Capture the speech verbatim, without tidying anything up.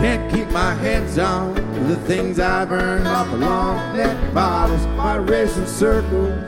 can't keep my hands on the things I've earned off the long neck bottles, my racing circles.